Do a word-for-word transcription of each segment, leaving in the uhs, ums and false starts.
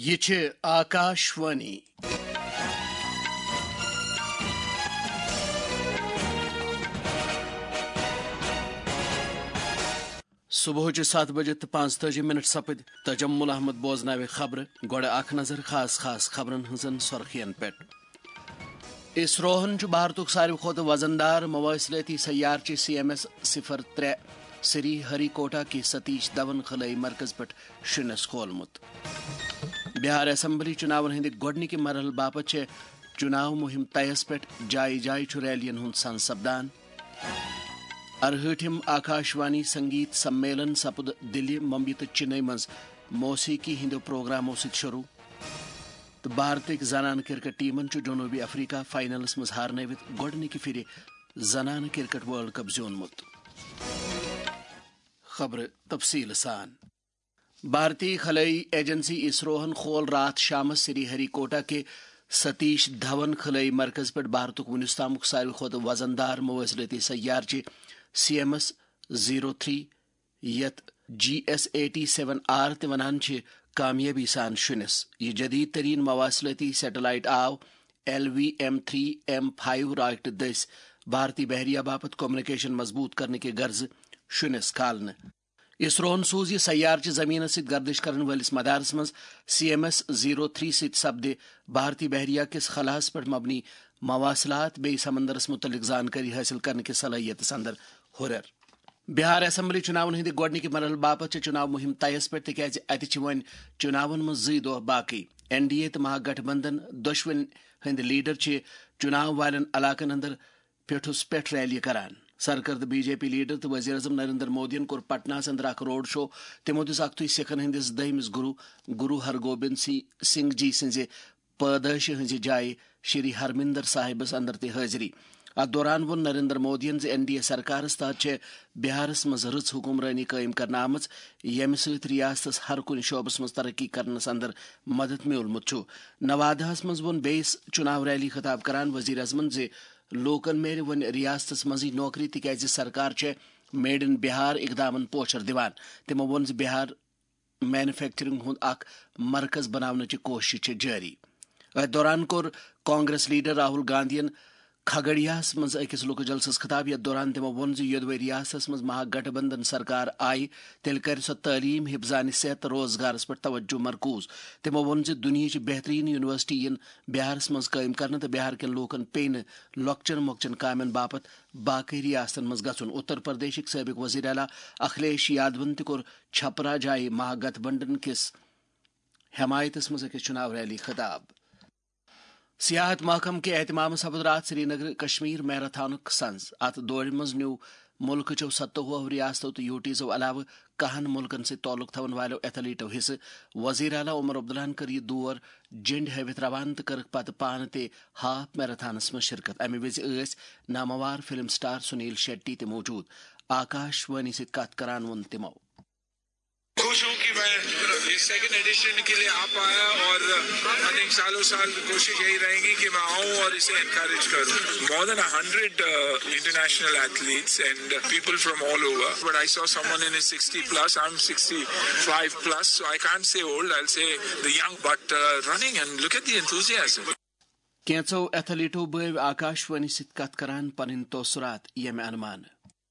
یہ چھِ آکاشوانی صبح سات بجے تو پانچ تجی منٹ سپد تجمل احمد بوزناوِ خبر گوڑ اخ نظر خاص خاص خبرن ہنزن سرخین پیٹ اسروہن بھارتک ساروی کھوت وزن دار مواصلاتی سیارچہ سی ایم ایس صفر ترے سری ہری کوٹا کی ستیش دون خلائی مرکز پہ شنس کھولمت بہار اسمبلی چناون ہند گوڈنک مرحلہ باپت چناو مہم طیس پہ جائے جائے ریلین ہند سن سپدان ارہٹم آکاشوانی سنگیت سمیلن سپد دلی ممبئی تو چنئی مز موسیقی ہند پروگراموں ست شروع تو بھارتک زنان کرکٹ ٹیمن جنوبی افریقہ فائنلس مز ہارنوت گوڈنک پھر زنان کرکٹ ورلڈ کپ زیونمت خبر تفصیل سان بھارتی خلائی ایجنسی اسروہن کھول رات شام سری ہری کوٹا کے ستیش دھون خلائی مرکز پہ بھارتک ونس تامک ساروی کھوت وزن دار مواصلاتی سیارچہ C M S zero three یت G S A T seven R تہ ونان کامیابی سان شنس یہ جدید ترین مواصلاتی سیٹلائٹ آو L V M three M five rocket دس بھارتی بحریہ باپت کمیونیکیشن مضبوط کرنے کے غرض شنس کھالنے اسروہن سوز یہ سیارچہ زمین ست گردش کرن ولس مدارس مز C M S zero three ست سپدے بھارتی بحریہ کس خلاس پہ مبنی مواصلات بی سمندرس متعلق زانکاری حاصل کرنے کی صلاحیت اندر ہرر بہار اسمبلی چناون ہند گوڈنک مرحلہ باپت چناو مہم طیس پہ تکیاز اتہ ون چناون مز زی دہ باقی این ڈی اے تو مہا گٹھ بندھن دشوین ہند لیڈر چناو والن علاقن اندر پیٹھس پیٹھ ریلی کران سرکرد بی جے پی لیڈر تو وزیر اعظم نریندر مودین کور پٹناس اندر اخ روڈ شو تمو دس اختھ سکھن ہندس دہمس گرو گرو ہرگوبند سنگھ جی سز پیدائش ہز جائے شری ہرمندر صاحبس اندر تہ حاضری ات دوران وون نریندر مودین این ڈی اے سرکارس تحت بہارس مز رٕژ حکمرانی قائم کرنے آمژ یمہ سۭتۍ ریاستس ہر کُنہِ شعبس مز ترقی کرنس اندر مدد میولمت چھُ نوادہس مز وون بیس چناو ریلی خطاب کران وزیر اعظمن زِ لوکن میلہِ وۄنۍ ریاستس منزٕے نوکری تکیازِ سرکار چھےٚ میڈ ان بہار اقدامن پوچھر دِوان تمو ووٚن زِ بہار مینوفیکچرنگ ہُنٛد اکھ مرکز بناونٕچہِ کوٗشش چھےٚ جٲری اتھ دوران کوٚر کانگریس لیڈر راہل گاندھین کھگڑیاہس مز أکس لوک جلسس خطاب یتھ دوران تمو ووٚن زِ یوٚدوے ریاستس مز مہا گٹھ بندھن سرکار آیہِ تیٚلہِ کرِ سۄ تعلیٖم حفظانِ صحت تہٕ روزگارس پٮ۪ٹھ توجہ مرکوز تمو ووٚن زِ دُنیہٕچ بہترین یونیورسٹی ین بہارس مز قٲیم کرنہٕ تہٕ بہار کٮ۪ن لوٗکن پیٚیہِ نہٕ لۄکچن مۄکچن کامٮ۪ن باپتھ باقٕے ریاستن مز گژھُن اتر پردیشٕکۍ سٲبق وزیر اعلیٰ اکھلیش یادون تہِ کوٚر چھپرا جایہِ مہا گٹھ بنڈن کِس حمایتس مز أکِس چناو ریلی خطاب سیاحت محکمہ کے اہتمام سپد رات سری نگر کشمیر میراتھانک سنز ات دوڑ مز نیو ملک چو ستوہ ریاستوں تو یوٹیزو علاوہ کہن ملکن سے تعلق تھون والو ایتھلیٹو حصہ وزیر اعلیٰ عمر عبداللہ کر یہ دور جنڈ ہیوت روان تو کرک پتہ پان تے ہاف میراتھانس مز شرکت امہ وز ٲسۍ ناموار فلم سٹار سنیل شیٹی تہ موجود آکاش وانی ست کت کران وون تمو خوش ہوں کہ میں اس سیکنڈ ایڈیشن کے لیے آ پایا اور آئی تھنک سالوں سال کوشش یہی رہے گی کہ میں آؤں اور اسے انکریج کروں more than hundred international athletes and people from all over but I saw someone in sixty plus I'm sixty five plus so I can't say old I say the young but running and look at the enthusiasm کینژو ایتھلیٹو بٲو Akashvani ست کت کران پنن توثرات یمہ انمان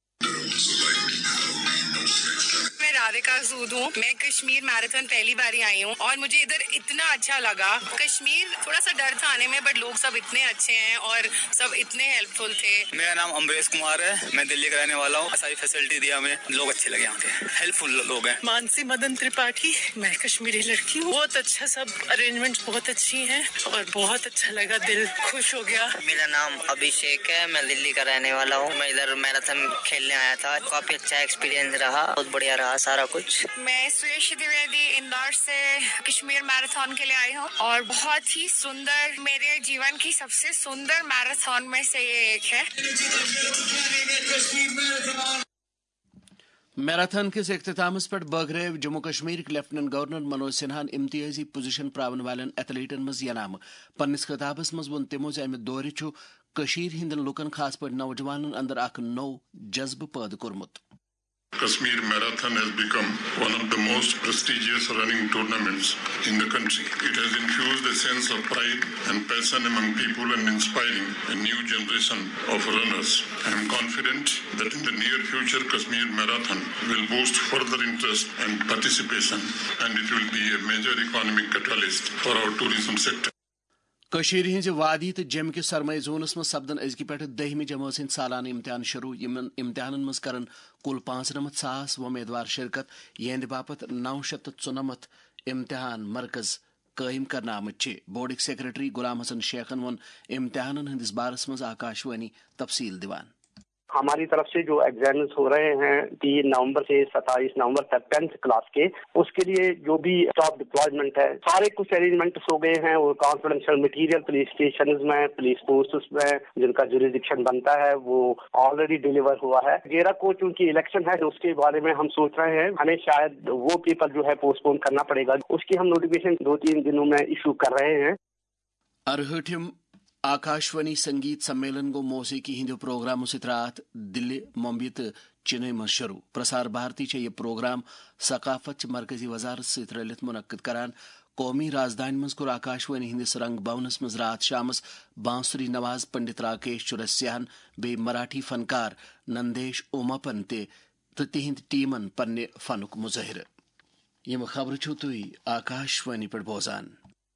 رادھیکا سود ہوں میں کشمیر میراتھن پہلی باری آئی ہوں اور مجھے ادھر اتنا اچھا لگا کشمیر تھوڑا سا ڈر تھا آنے میں بٹ لوگ سب اتنے اچھے ہیں اور سب اتنے ہیلپ فل تھے میرا نام امریش کمار ہے میں دلی کا رہنے والا ہوں ساری فیسلٹی دیا ہمیں لوگ اچھے لگے یہاں کے ہیلپ فل لوگ ہیں مانسی مدن ترپاٹھی میں کشمیری لڑکی ہوں بہت اچھا سب ارینجمنٹ بہت اچھی ہیں اور بہت اچھا لگا دل خوش ہو گیا میرا نام ابھیشیک ہے میں دلی کا رہنے والا ہوں میں ادھر میراتھن کھیلنے آیا تھا کافی اچھا ایکسپیرینس رہا بہت بڑھیا رہا سارا کچھ میں سریش دویدی اندور سے کشمیر میراتھن کے لیے آئی ہوں اور بہت ہی سندر میرے جیون کی سب سے سندر میراتھن میں سے یہ ایک ہے میراتھن کس اختتامس پہ بٲگرٲو جموں کشمیر لیفٹنٹ گورنر منوج سنہان امتیازی پوزیشن پراون والن ایتھلیٹن مز ینامہ پنس خطابس مز وون تمو زِ امہ دورِ چھُ کشیر ہندن لوکن خاص پٲٹھۍ نوجوانن اندر اکھ نو جذبہ پٲدٕ کوٚرمُت Kashmir Marathon has become one of the most prestigious running tournaments in the country. It has infused a sense of pride and passion among people and inspiring a new generation of runners. I am confident that in the near future Kashmir Marathon will boost further interest and participation, and it will be a major economic catalyst for our tourism sector. Kashir हिंज वादी तो जम के सरमाई Jonas में सपदन अजक पे दहमी जमात हिंद सालाना इम्तिहान शुरू इम्तिहान मज कर कुल पांच नमत सास उम्मीदवार शिरकत यहद बापत नौ शत चुनमत इम्तिहान मरकज कायम करना आमत बोर्ड सेक्रेटरी गुलाम हसन शेखन वन इम्तिहान हंदिस बारस मज आकाशवाणी तफसील दिवान। हमारी तरफ से जो एग्जाम्स हो रहे हैं तीन नवंबर से सत्ताईस नवंबर तक टेंथ क्लास के, उसके लिए जो भी स्टाफ डिप्लॉयमेंट है सारे कुछ अरेंजमेंट्स हो गए हैं। वो कॉन्फिडेंशियल मटेरियल पुलिस स्टेशन में, पुलिस पोस्ट्स में जिनका जुरिडिक्शन बनता है वो ऑलरेडी डिलीवर हुआ है। गेरा को चूंकि इलेक्शन है उसके बारे में हम सोच रहे हैं, हमें शायद वो पेपर जो है पोस्टपोन करना पड़ेगा, उसकी हम नोटिफिकेशन दो तीन दिनों में इशू कर रहे हैं। अरहठिम आकाशवाणी संगीत सम्मेलन गो मौसीकी हिंदो प्रोग्रामों से रात दिल्ली मुंबई तो चेन्नई में शुरू। प्रसार भारती यह प्रोग्राम सकाफत मरकजी वजारत से रलित मुनक्कद करान कौमी राजधानी मज कोर आकाशवाणी हिंदिस रंग भवनस मज रात शामस बांसुरी नवाज पंडित राकेश चुरस्यान बे मराठी फनकार नंदेश उमापन ते तिहिंद टीमन पन्ने फनुक मुजहिर। यम खबर छो तुई आकाशवाणी पर बोजान।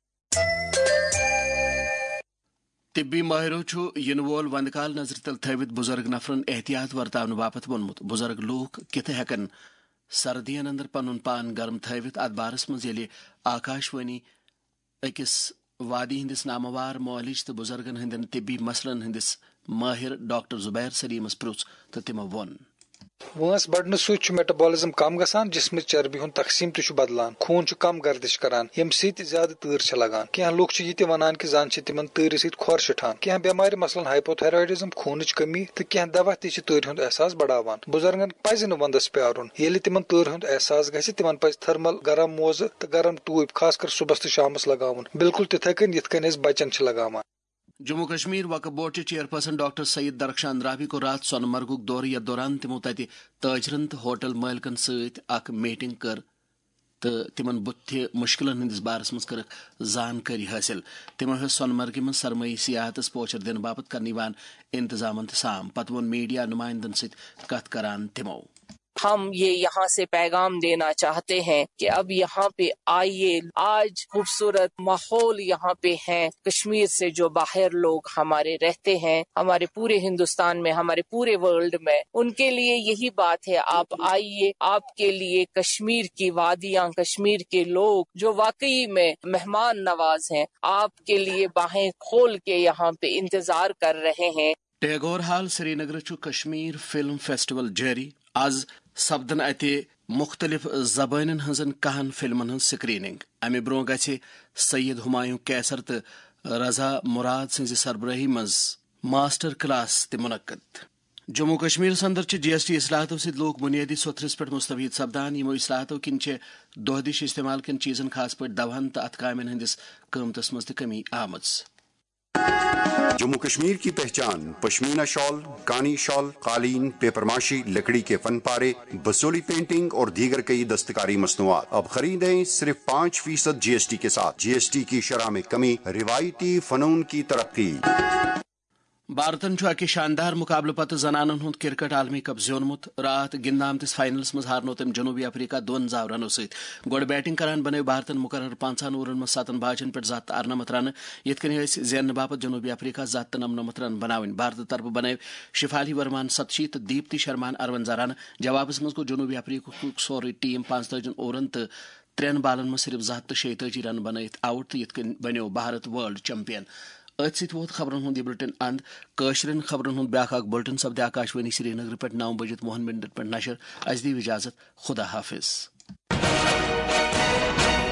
तिब्बी माहिरो छु इन वोल वंदकाल नजर तल थवित बुजुर्ग नफरन एहतियात वर्तावन बापत वोनमुत। बुजुर्ग लोग कित हेकन सर्दियन अंदर पनुन पान गर्म थवित अत बारस मज येले आकाशवाणी अकिस वादी हिंदिस नामवार मौलिज तो बुजुर्गन हिंदन तिब्बी मसलन हिंदिस माहिर डॉक्टर जुबैर सलीमस प्रुच तो तिम वोन वंस बढ़ने सत मेटाबॉलिज्म कम गसान, जिसम चर्बी हुन तकसीम तु बदलान, खून कम गर्दिश करान, यम सत ज्यादा तूर लगान। कह लोग ये वनान कि जान तिमन तूर सत खोर छिठान। कह बेमार मसलन हाइपोथायराइडिज्म, खून कमी तो कह दवा तह तूर हुंद एहसास बढ़ावान। बुजुर्गन पज वंदस प्यारुन, येले तिमन तूर हुंद एहसास गछि तिमन पज थर्मल गरम मोज तो गरम टूब खासकर सुबह तो शामस लगावन, बिल्कुल तिथे कन यथ कन बचन लगावान। Jammu Kashmir Waqf board chairperson doctor Syed Darakhshan रावी को रात सोनमर्गुक दौर यथ दौरान तिमो तति ताजरन तो होटल मालिकन सत अख मीटिंग कर तो तिमन बुत्थि मुश्किलन हंदिस बारस मज कर जानकारी हासिल। तिमो सोनमर्ग में सरमई सियाहतस पोचर दिन बापत करने इंतजाम साम पत वोन मीडिया नुमाइंदन सत कथ करान तिमो। हम ये यहाँ से पैगाम देना चाहते हैं कि अब यहाँ पे आइए, आज खूबसूरत माहौल यहाँ पे है। कश्मीर से जो बाहर लोग हमारे रहते हैं, हमारे पूरे हिंदुस्तान में, हमारे पूरे वर्ल्ड में, उनके लिए यही बात है, आप आइए। आपके लिए कश्मीर की वादियाँ, कश्मीर के लोग जो वाकई में मेहमान नवाज हैं, आपके लिए बाहें खोल के यहाँ पे इंतजार कर रहे हैं। टैगोर हाल श्रीनगर चु कश्मीर फिल्म फेस्टिवल जारी। आज सपदन अति मुख्तलिफ जबानन हंजन कहन फिल्मन हंज स्क्रीनिंग। अमे ब्रो गछे सैयद हुमायूं कैसर तो रजा मुराद सिंह सरबराही मज मास्टर क्लास ते मुनक्कद। जम्मू कश्मीर अंदर जीएसटी इसलाहतों से लोग बुनियादी सोथरस पे मुस्तफीद सपदान। यमो इसलाहतों किन दोहदिश इस्तेमाल किन चीजन खास पे दवहन तो अत कामन हंदिस कीमतस मज कमी आमज। जम्मू कश्मीर की पहचान पश्मीना शॉल, कानी शॉल, कालीन, पेपरमाशी, लकड़ी के फन पारे, बसोली पेंटिंग और दीगर कई दस्तकारी मसनूआत अब खरीदें सिर्फ पाँच फीसद जीएसटी के साथ। जीएसटी की शरह में कमी, रिवायती फनून की तरक्की। भारतन अकि शानदार मुकाबले पत जनानन हुंद क्रिकेट आलमी कप ज्योनमुत। रात गिंदामतिस फाइनल्स मज हारनो तम जनूबी अफ्रीका दोन जाव रनो सत। गोड बैटिंग करान बने भारतन मुकर्रर पांचन ओवन में सतन बाजन पे जत अरनमत रन। यथ कन जेन बापत जनूबी अफ्रीका जत नमनमत रन बनावन। भारत तरफ बने शिफाली वर्मान सतशीत, दीप्ति शर्मान अरवंजा रन। जवाबस मज गो जनूबी अफ्रीका सोरी टीम पांच तजन ओवन तो त्रेन बालन में सिर्फ जत तो शेतजी रन बनत आउट तो यथ कन बनो भारत वर्ल्ड चैंपियन। अत सत वोत खबरन हुंद बुलेटिन अंद। कशरन खबरन हुंद ब्याख बुलेटिन सपदे आकाशवाणी श्रीनगर पे नौ बजत मोहन मिनट पे नशर। अज दी इजाजत, खुदा हाफिज।